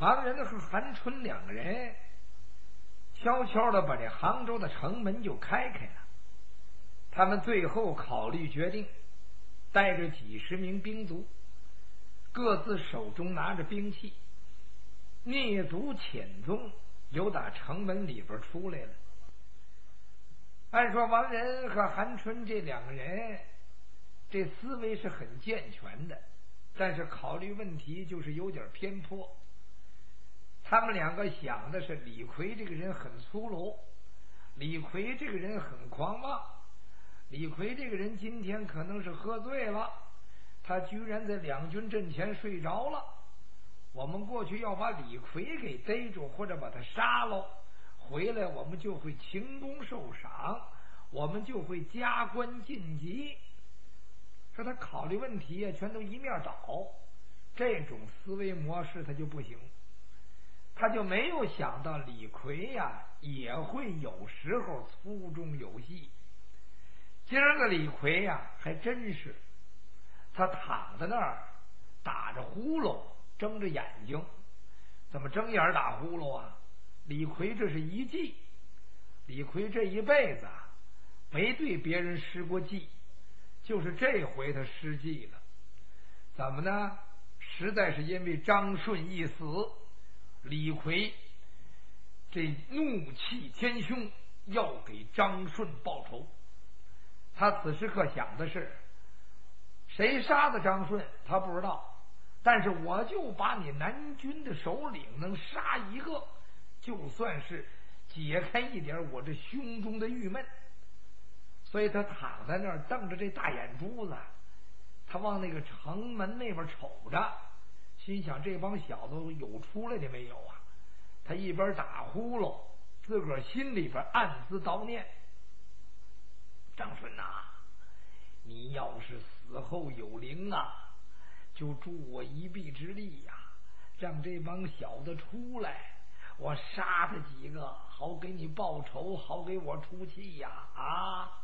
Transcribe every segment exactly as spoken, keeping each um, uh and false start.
王仁和韩春两个人悄悄的把这杭州的城门就开开了。他们最后考虑决定，带着几十名兵卒，各自手中拿着兵器，蹑足潜踪，由打城门里边出来了。按说王仁和韩春这两个人这思维是很健全的，但是考虑问题就是有点偏颇。他们两个想的是李逵这个人很粗鲁，李逵这个人很狂妄，李逵这个人今天可能是喝醉了，他居然在两军阵前睡着了。我们过去要把李逵给逮住，或者把他杀了，回来我们就会勤功受赏，我们就会加官晋级。说他考虑问题啊，全都一面倒，这种思维模式他就不行。他就没有想到李逵呀、啊、也会有时候粗中有细。今儿个李逵呀、啊、还真是，他躺在那儿打着呼噜，睁着眼睛。怎么睁眼打呼噜啊？李逵这是一计。李逵这一辈子啊没对别人施过计，就是这回他施计了。怎么呢？实在是因为张顺一死，李逵这怒气天凶，要给张顺报仇。他此时刻想的是，谁杀的张顺他不知道，但是我就把你南军的首领能杀一个，就算是解开一点我这胸中的郁闷。所以他躺在那儿瞪着这大眼珠子，他往那个城门那边瞅着，心想这帮小子有出来的没有啊？他一边打呼噜，自个儿心里边暗自叨念：张顺呐、啊，你要是死后有灵啊，就助我一臂之力呀、啊，让这帮小子出来，我杀他几个，好给你报仇，好给我出气呀！啊！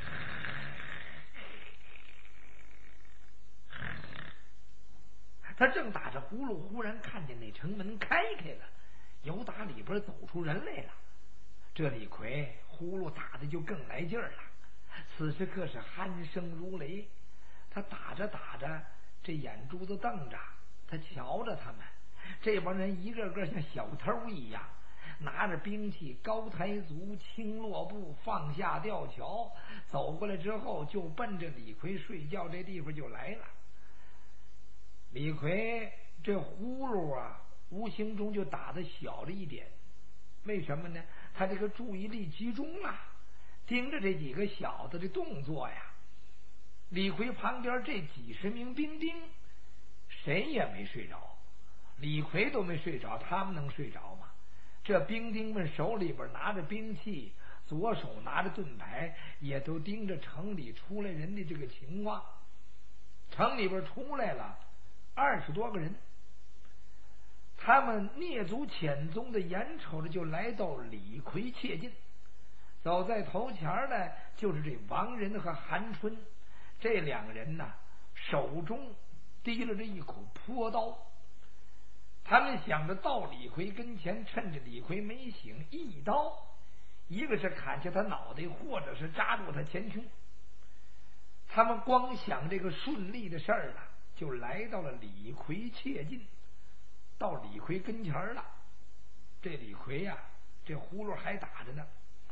他正打着呼噜，忽然看见那城门开开了，由打里边走出人来了。这李逵呼噜打的就更来劲儿了，此时可是鼾声如雷。他打着打着，这眼珠子瞪着，他瞧着他们这帮人一个个像小偷一样，拿着兵器，高抬足，轻落步，放下吊桥，走过来之后就奔着李逵睡觉这地方就来了。李逵这呼噜啊，无形中就打得小了一点。为什么呢？他这个注意力集中了，盯着这几个小子的动作呀。李逵旁边这几十名兵丁谁也没睡着，李逵都没睡着，他们能睡着吗？这兵丁们手里边拿着兵器，左手拿着盾牌，也都盯着城里出来人的这个情况。城里边出来了二十多个人，他们蹑足潜踪的眼瞅着就来到李逵切近。走在头前的就是这王仁和韩春，这两个人呢，手中提了这一口朴刀。他们想着到李逵跟前，趁着李逵没醒，一刀，一个是砍下他脑袋，或者是扎住他前胸。他们光想这个顺利的事儿了，就来到了李逵切近，到李逵跟前了。这李逵呀、啊，这呼噜还打着呢。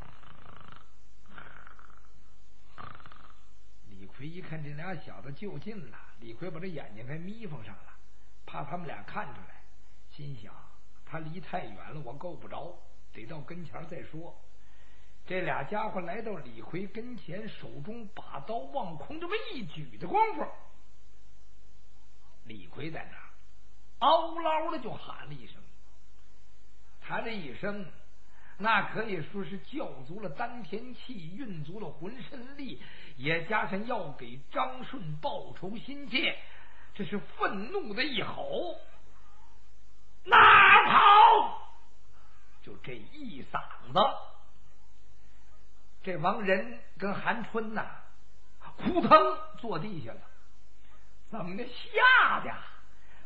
李逵一看这俩小子就近了，李逵把这眼睛还眯缝上了，怕他们俩看出来，心想他离太远了，我够不着，得到跟前再说。这俩家伙来到李逵跟前，手中把刀往空这么一举的功夫，李逵在那儿嗷嗷的就喊了一声。他这一声那可以说是叫足了丹田气，运足了浑身力，也加上要给张顺报仇心切，这是愤怒的一吼：拿跑！就这一嗓子，这王仁跟韩春呐、啊，扑腾坐地下了。怎么的？吓的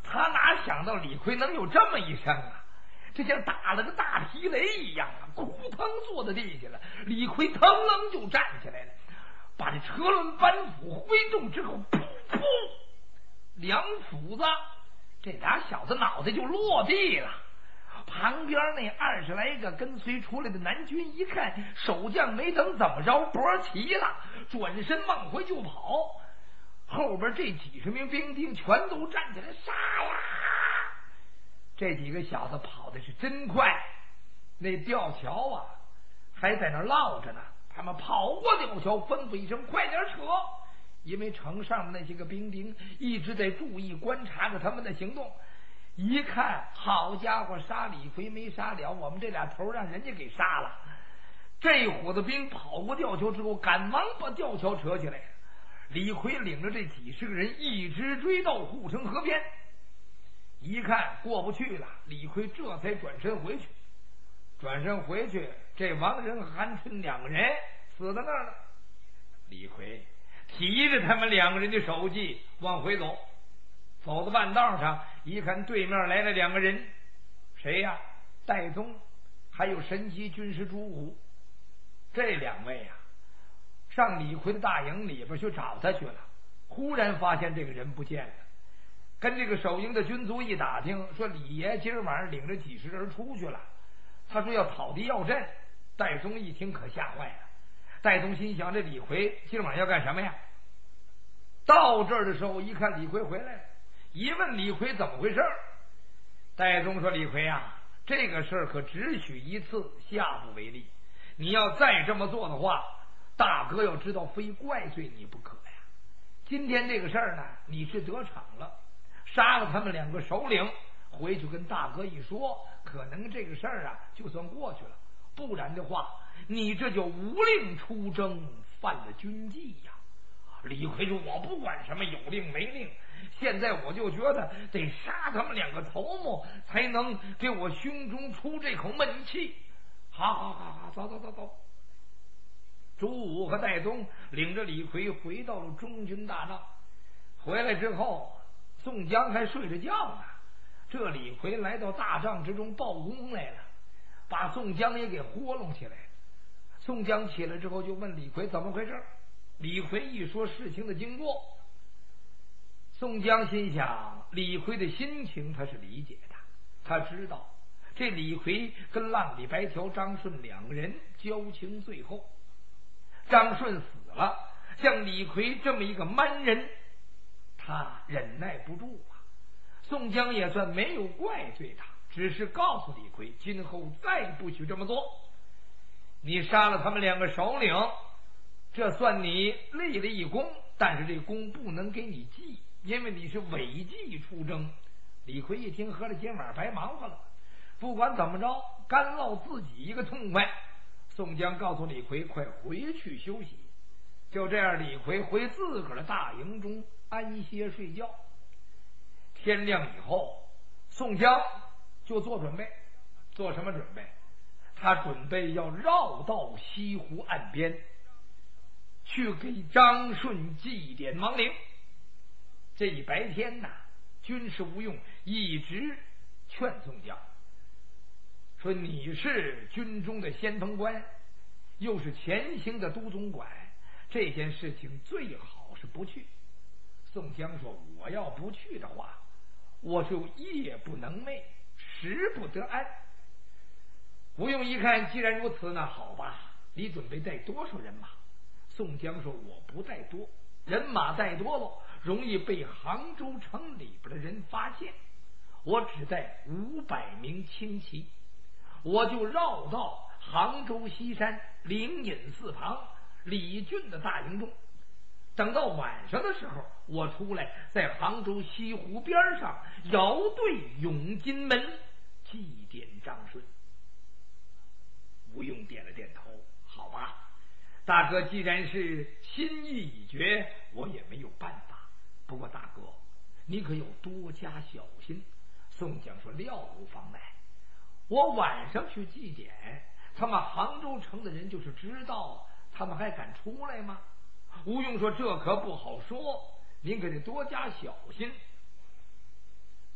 他哪想到李逵能有这么一声啊？这像打了个大皮雷一样啊，咕腾坐在地下了。李逵腾楞就站起来了，把这车轮板斧挥动之后，噗噗两斧子，这俩小子脑袋就落地了。旁边那二十来个跟随出来的南军一看，守将没等怎么着，脖齐了，转身往回就跑。后边这几十名兵丁全都站起来，杀呀！这几个小子跑的是真快，那吊桥啊还在那落着呢。他们跑过吊桥，吩咐一声快点扯，因为城上那些个兵丁一直在注意观察着他们的行动。一看，好家伙，杀李逵没杀了，我们这俩头让人家给杀了。这伙子兵跑过吊桥之后，赶忙把吊桥扯起来。李逵领着这几十个人一直追到护城河边，一看过不去了，李逵这才转身回去。转身回去，这王仁、韩春两个人死在那儿了。李逵提着他们两个人的手骑往回走，走到半道上，一看对面来了两个人，谁呀？戴宗还有神机军师朱武。这两位啊上李逵的大营里边去找他去了，忽然发现这个人不见了。跟这个守营的军卒一打听，说李爷今儿晚上领着几十人出去了，他说要讨敌要阵。戴宗一听可吓坏了，戴宗心想这李逵今晚要干什么呀？到这儿的时候一看李逵回来了，一问李逵怎么回事，戴宗说李逵啊，这个事儿可只许一次，下不为例，你要再这么做的话，大哥要知道非怪罪你不可呀。今天这个事儿呢，你是得逞了，杀了他们两个首领，回去跟大哥一说，可能这个事儿啊就算过去了。不然的话，你这就无令出征，犯了军纪呀。李逵说我不管什么有令没令，现在我就觉得得杀他们两个头目，才能给我胸中出这口闷气。好好好好，走走走走。朱武和戴宗领着李逵回到了中军大帐。回来之后，宋江还睡着觉呢。这李逵来到大帐之中报功来了，把宋江也给豁弄起来。宋江起来之后就问李逵怎么回事。李逵一说事情的经过，宋江心想李逵的心情他是理解的，他知道这李逵跟浪里白条张顺两个人交情最厚，张顺死了，像李逵这么一个蛮人，他忍耐不住啊。宋江也算没有怪罪他，只是告诉李逵今后再不许这么做。你杀了他们两个首领，这算你立了一功，但是这功不能给你记，因为你是违纪出征。李逵一听，合着今晚白忙活了，不管怎么着，干落自己一个痛快。宋江告诉李逵快回去休息。就这样，李逵回自个儿的大营中安歇睡觉。天亮以后，宋江就做准备。做什么准备？他准备要绕到西湖岸边去给张顺祭奠亡灵。这一白天呐，军师吴用一直劝宋江说，你是军中的先锋官，又是前行的都总管，这件事情最好是不去。宋江说，我要不去的话，我就夜不能寐，食不得安。吴用一看，既然如此，那好吧，你准备带多少人马？宋江说，我不带多，人马带多了容易被杭州城里边的人发现，我只带五百名轻骑，我就绕到杭州西山灵隐寺旁李俊的大营中，等到晚上的时候，我出来在杭州西湖边上遥对永金门祭奠张顺。吴用点了点头，好吧，大哥既然是心意已决，我也没有办法。不过大哥，你可有多加小心。宋江说，料无妨碍，我晚上去祭奠，他们杭州城的人就是知道，他们还敢出来吗？吴用说，这可不好说，您可得多加小心。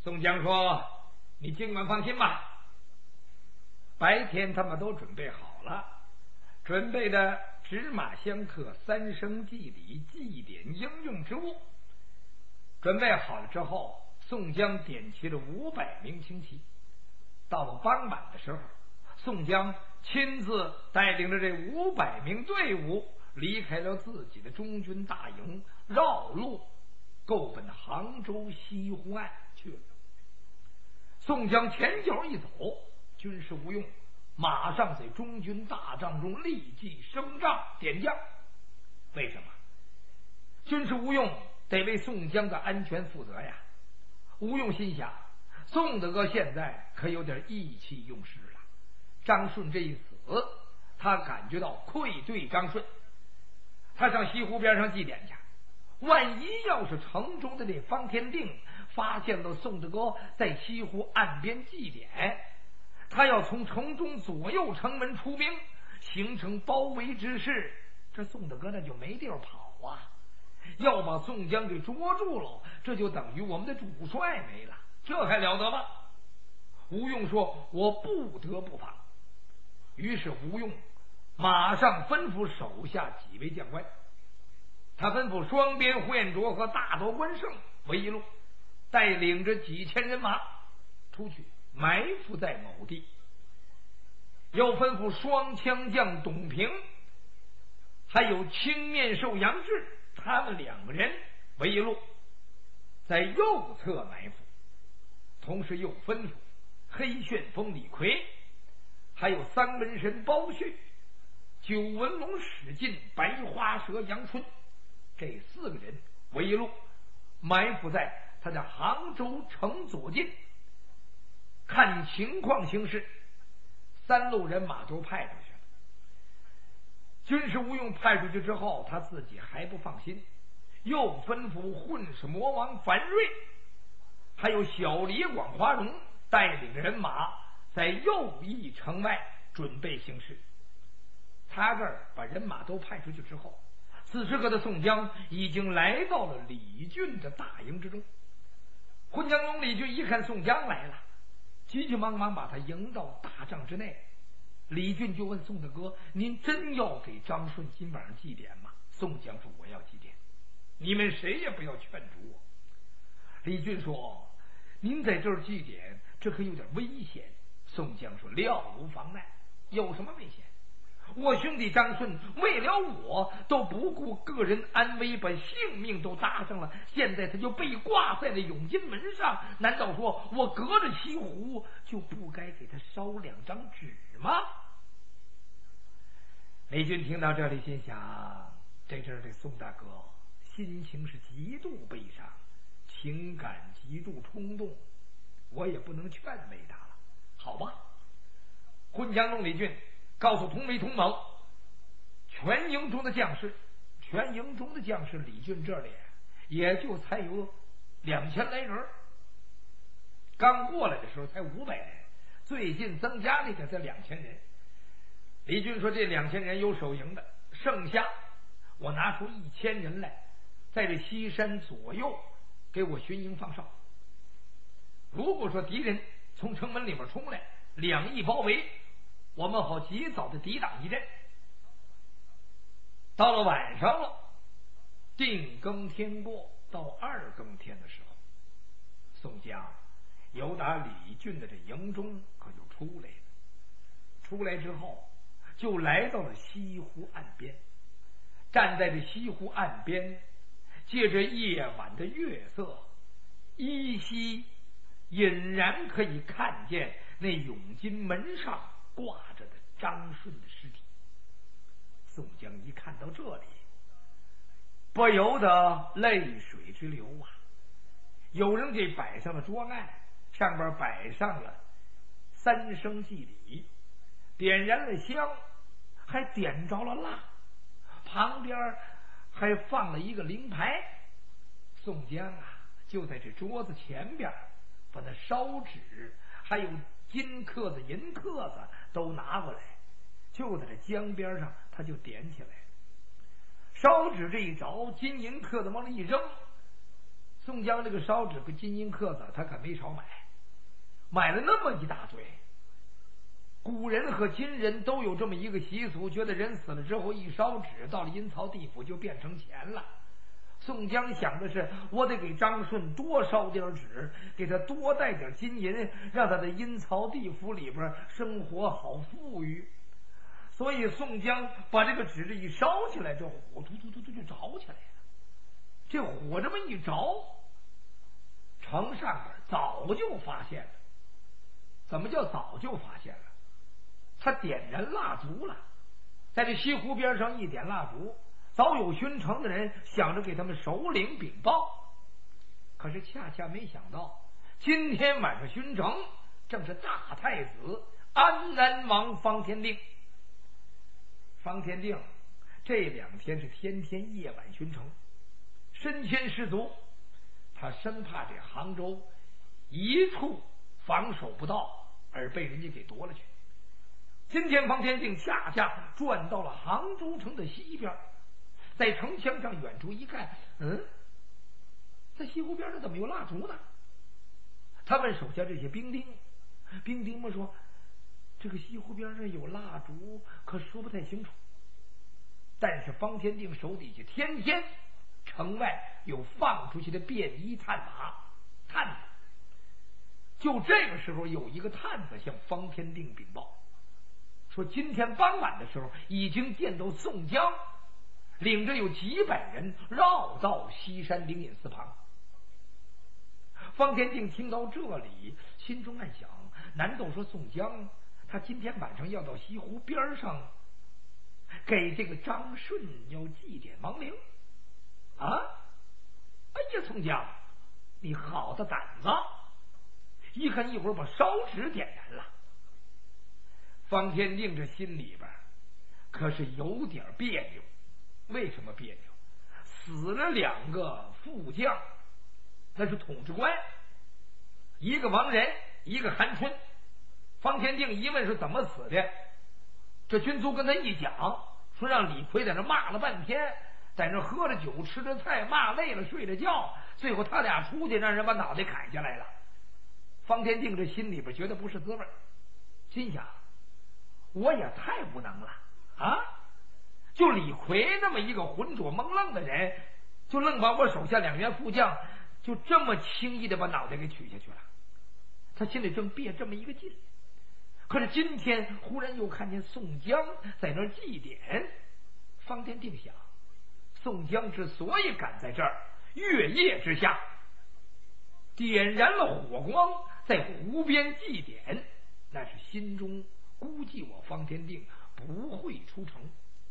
宋江说：“你尽管放心吧，白天他们都准备好了，准备的纸马香客、三生祭礼、祭典应用之物。准备好了之后，宋江点齐了五百名轻骑。到了傍晚的时候，宋江亲自带领着这五百名队伍离开了自己的中军大营，绕路够奔杭州西湖岸去了。宋江前脚一走，军师吴用马上在中军大帐中立即升帐点将。为什么？军师吴用得为宋江的安全负责呀。吴用心想，宋德哥现在可有点意气用事了，张顺这一死，他感觉到愧对张顺，他上西湖边上祭奠去。万一要是城中的这方天定发现了宋德哥在西湖岸边祭奠，他要从城中左右城门出兵，形成包围之势，这宋德哥那就没地儿跑啊。要把宋江给捉住了，这就等于我们的主帅没了，这还了得吗？吴用说：“我不得不防。”于是吴用马上吩咐手下几位将官，他吩咐双边呼延灼和大夺关胜为一路，带领着几千人马出去埋伏在某地，又吩咐双枪将董平还有青面兽杨志，他们两个人为一路在右侧埋伏，同时又吩咐黑旋风李逵还有三门神包旭、九纹龙史进、白花蛇杨春这四个人为一路埋伏在他的杭州城左近，看情况行事。三路人马都派出去了。军师吴用派出去之后，他自己还不放心，又吩咐混世魔王樊瑞还有小李广花荣带领人马在右翼城外准备行事。他这儿把人马都派出去之后，此时刻的宋江已经来到了李俊的大营之中。混江龙李俊一看宋江来了，急急忙忙把他迎到大帐之内。李俊就问宋大哥：“您真要给张顺今晚上祭奠吗？”宋江说：“我要祭奠，你们谁也不要劝阻我。”李俊说：“您在这儿祭奠，这可有点危险。”宋江说：“料无妨碍，有什么危险？我兄弟张顺为了我都不顾个人安危，把性命都搭上了，现在他就被挂在了永金门上，难道说我隔着西湖就不该给他烧两张纸吗？”李俊听到这里心想，这阵儿这宋大哥心情是极度悲伤，情感极度冲动，我也不能劝慰他了。好吧，混江龙李俊告诉同为同谋，全营中的将士，全营中的将士，李俊这里也就才有两千来人，刚过来的时候才五百人，最近增加了一点，才两千人。李俊说：“这两千人有守营的，剩下我拿出一千人来，在这西山左右给我巡营放哨。如果说敌人从城门里面冲来，两翼包围，我们好及早的抵挡一阵。”到了晚上了，定更天过，到二更天的时候，宋江由打李俊的这营中可就出来了。出来之后，就来到了西湖岸边，站在这西湖岸边，借着夜晚的月色，依稀隐然可以看见那永金门上挂着的张顺的尸体。宋江一看到这里，不由得泪水直流啊！有人给摆上了桌案，上边摆上了三生祭礼，点燃了香，还点着了蜡，旁边还放了一个灵牌。宋江啊，就在这桌子前边把那烧纸还有金刻子银刻子都拿过来，就在这江边上他就点起来。烧纸这一着，金银刻子往里一扔， 宋江这个烧纸和金银刻子，他可没少买，买了那么一大堆。古人和今人都有这么一个习俗，觉得人死了之后一烧纸，到了阴曹地府就变成钱了。宋江想的是，我得给张顺多烧点纸，给他多带点金银，让他在阴曹地府里边生活好富裕。所以宋江把这个纸这一烧起来，这火突突突突就着起来了。这火这么一着，城上边早就发现了。怎么叫早就发现了？他点燃蜡烛了，在这西湖边上一点蜡烛，早有巡城的人想着给他们首领禀报。可是恰恰没想到，今天晚上巡城正是大太子安南王方天定。方天定这两天是天天夜晚巡城，身先士卒，他生怕这杭州一处防守不到而被人家给夺了去。今天方天定恰恰转到了杭州城的西边，在城墙上远处一看，嗯，在西湖边上怎么有蜡烛呢？他问手下这些兵丁，兵丁们说，这个西湖边上有蜡烛，可说不太清楚。但是方天定手底下天天城外有放出去的便衣探马探子，就这个时候有一个探子向方天定禀报，说今天傍晚的时候已经见到宋江领着有几百人绕到西山灵隐寺旁。方天定听到这里，心中暗想，难道说宋江他今天晚上要到西湖边上给这个张顺要祭奠亡灵啊？哎呀，宋江你好的胆子，一看一会儿把烧纸点燃了。方天定这心里边可是有点别扭。为什么别扭？死了两个副将，那是统治官，一个王仁，一个韩春。方天定一问是怎么死的，这军卒跟他一讲，说让李逵在那骂了半天，在那喝着酒吃着菜，骂累了睡着觉，最后他俩出去让人把脑袋砍下来了。方天定这心里边觉得不是滋味，心想我也太无能了啊！就李逵那么一个浑浊蒙愣的人，就愣把我手下两员副将就这么轻易的把脑袋给取下去了。他心里正憋这么一个劲，可是今天忽然又看见宋江在那儿祭奠。方天定想，宋江之所以敢在这儿月夜之下点燃了火光，在湖边祭奠，那是心中估计我方天定不会出城。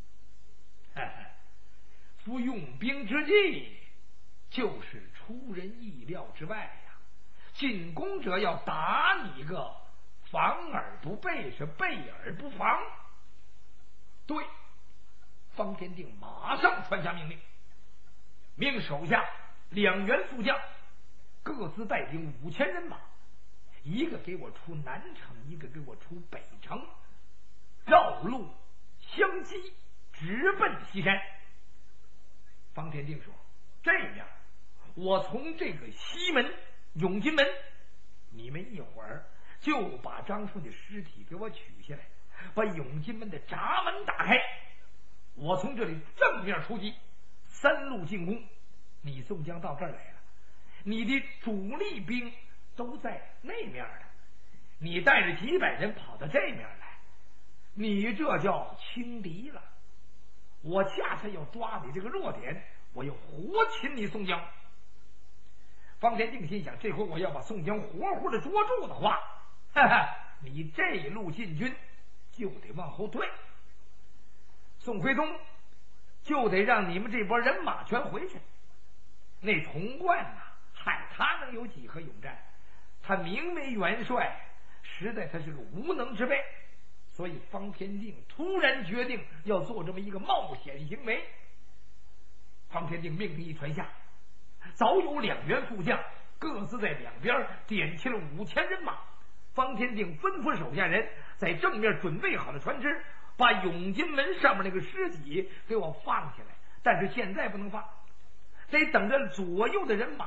夫用兵之计，就是出人意料之外呀！进攻者要打你个防而不备，是备而不防。对，方天定马上传下命令，命手下两员副将各自带领五千人马，一个给我出南城，一个给我出北城，绕路相击，直奔西山。方天定说，这样我从这个西门永金门，你们一会儿就把张顺的尸体给我取下来，把永金门的闸门打开，我从这里正面出击，三路进攻。你宋江到这儿来了，你的主力兵都在那面的，你带着几百人跑到这面来，你这叫轻敌了。我恰恰要抓你这个弱点，我要活擒你宋江。方天定心想，这回我要把宋江活活的捉住的话，哈哈，你这一路进军就得往后退，宋徽宗就得让你们这波人马全回去。那童贯呐、啊，嗨，他能有几何勇战？他名为元帅，实在他是个无能之辈。所以方天定突然决定要做这么一个冒险行为。方天定命令一传下，早有两员副将各自在两边点起了五千人马。方天定吩咐手下人在正面准备好了船只，把永金门上面那个尸体给我放下来，但是现在不能放，得等着左右的人马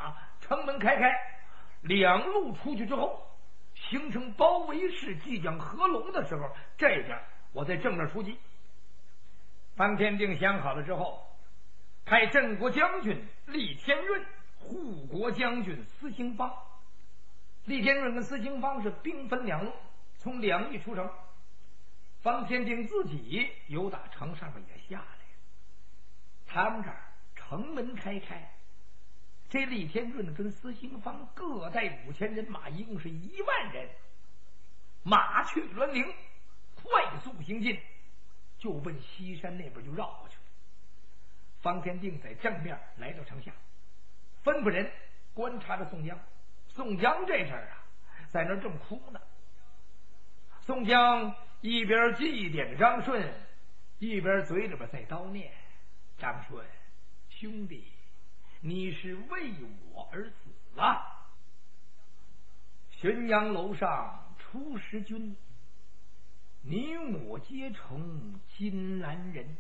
城门开开，两路出去之后，形成包围式，即将合拢的时候，这边我在正面出击。方天定想好了之后，派镇国将军厉天润、护国将军司兴方。厉天润跟司兴方是兵分两路，从两翼出城。方天定自己由打城上面也下来了，他们这儿城门开开，这厉天润跟司兴方各带五千人马，一共是一万人，马去栾铃，快速行进，就奔西山那边就绕过去了。方天定在正面来到城下，吩咐人观察着宋江。宋江这阵儿啊，在那儿正哭呢。宋江一边祭奠着张顺，一边嘴里边在叨念：张顺兄弟，你是为我而死啊！浔阳楼上出十军，你我皆成金兰人。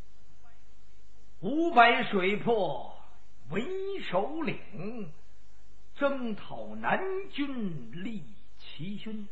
五百水泊为首领，征讨南军立奇勋。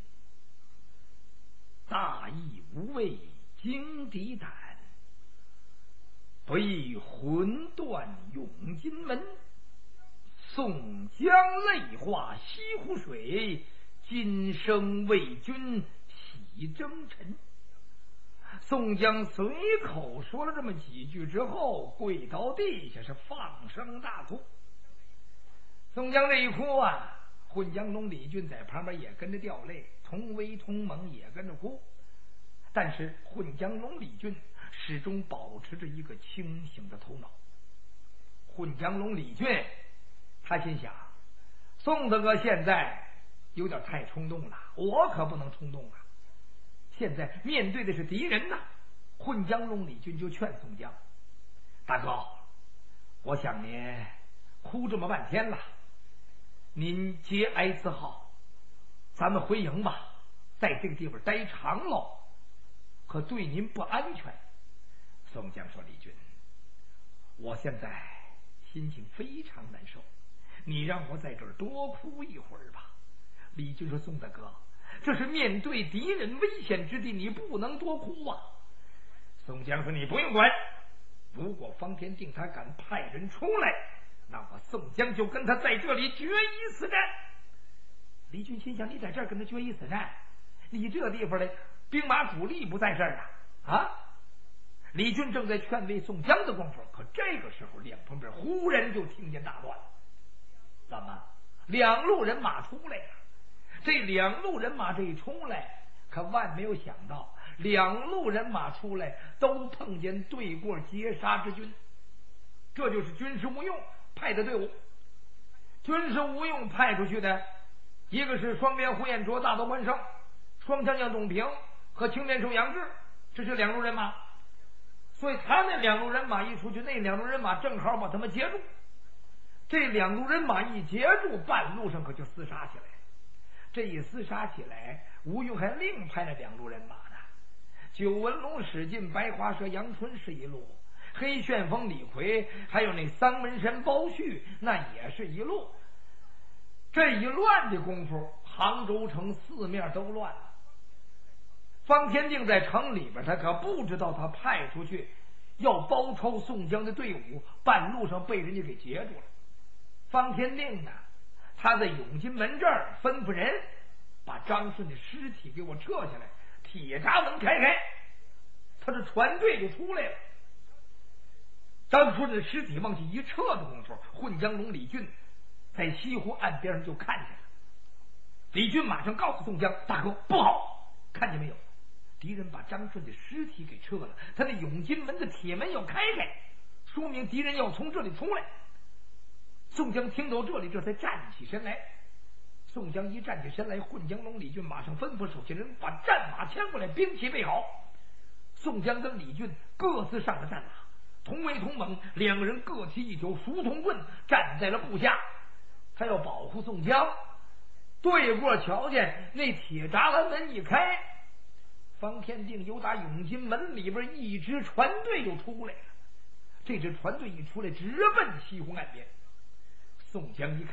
大义无畏惊敌胆，不亦魂断永金门。宋江泪化西湖水，今生为君喜征尘。宋江随口说了这么几句之后，跪到地下是放声大哭。宋江这一哭啊，混江龙李俊在旁边也跟着掉泪，同威同盟也跟着哭。但是混江龙李俊始终保持着一个清醒的头脑。混江龙李俊他心想，宋大哥现在有点太冲动了，我可不能冲动啊！现在面对的是敌人呐。混江龙李俊就劝宋江：大哥，我想您哭这么半天了，您节哀自好，咱们回营吧，在这个地方待长了可对您不安全。宋江说：李俊，我现在心情非常难受，你让我在这儿多哭一会儿吧。李俊说：宋大哥，这是面对敌人危险之地，你不能多哭啊。宋江说：你不用管，如果方天定他敢派人出来，那我宋江就跟他在这里决一死战。李俊心想，你在这儿跟他决一死战，你这地方的兵马主力不在这儿啊啊！李俊正在劝慰宋江的功夫，可这个时候两旁边忽然就听见大乱了。怎么？两路人马出来了。这两路人马这一出来，可万没有想到，两路人马出来都碰见对过截杀之军。这就是军师吴用派的队伍。军师吴用派出去的，一个是双边呼延灼、大刀关胜，双枪将董平和青面兽杨志，这是两路人马。所以他那两路人马一出去，那两路人马正好把他们截住。这两路人马一截住，半路上可就厮杀起来。这一厮杀起来，吴用还另派了两路人马呢。九纹龙史进、白花蛇杨春是一路，黑旋风李逵还有那丧门神包胥那也是一路。这一乱的功夫，杭州城四面都乱了。方天定在城里边，他可不知道他派出去要包抄宋江的队伍，半路上被人家给截住了。方天定呢，他在永金门这儿吩咐人把张顺的尸体给我撤下来，铁闸门开开，他的船队就出来了。张顺的尸体往起一撤的功夫，混江龙李俊在西湖岸边上就看见了。李俊马上告诉宋江：大哥不好，看见没有，敌人把张顺的尸体给撤了，他那永金门的铁门要开开，说明敌人要从这里出来。宋江听到这里，这才站起身来。宋江一站起身来，混江龙李俊马上吩咐手下人把战马牵过来，兵器备好。宋江跟李俊各自上了战马，同为同猛，两个人各提一条熟铜棍，站在了步下。他要保护宋江。对过瞧见那铁栅栏门一开，方天定由打永金门里边一支船队就出来了。这支船队一出来，直奔西湖岸边。宋江一看，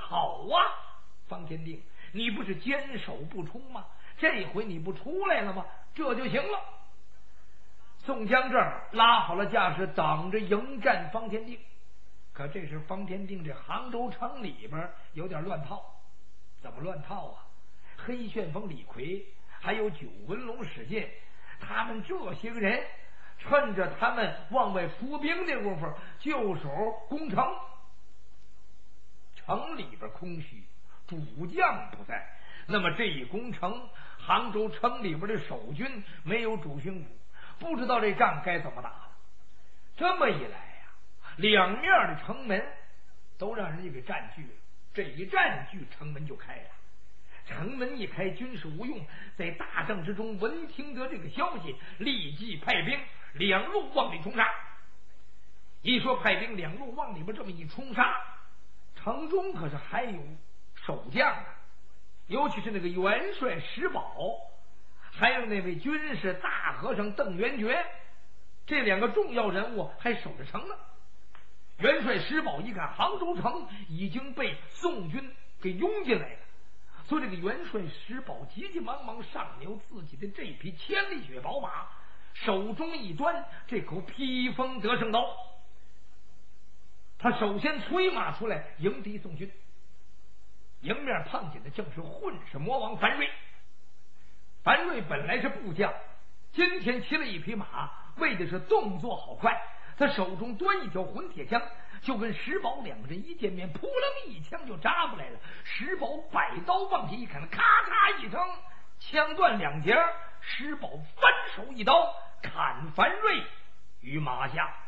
好啊，方天定，你不是坚守不出吗？这回你不出来了吗？这就行了。宋江这儿拉好了架势，等着迎战方天定。可这时方天定这杭州城里边有点乱套。怎么乱套啊？黑旋风李逵还有九纹龙史进，他们这些个人趁着他们往外伏兵的功夫，就手攻城。城里边空虚，主将不在，那么这一攻城，杭州城里边的守军没有主心骨，不知道这仗该怎么打了。这么一来呀、啊，两面的城门都让人家给占据了。这一占据，城门就开了。城门一开，军事无用，在大帐之中闻听得这个消息，立即派兵两路往里冲杀。一说派兵两路往里边这么一冲杀，城中可是还有守将啊，尤其是那个元帅石宝，还有那位军事大和尚邓元觉，这两个重要人物还守着城呢。元帅石宝一看杭州城已经被宋军给拥进来了，所以这个元帅石宝急急忙忙上了自己的这匹千里雪宝马，手中一端这口披风得胜刀，他首先催马出来迎敌宋军。迎面碰见的正是混世魔王樊瑞。樊瑞本来是部将，今天骑了一匹马，为的是动作好快。他手中端一条混铁枪，就跟石宝两个人一见面，扑棱一枪就扎过来了。石宝摆刀往下一砍，咔嚓一声，枪断两截。石宝翻手一刀砍樊瑞于马下。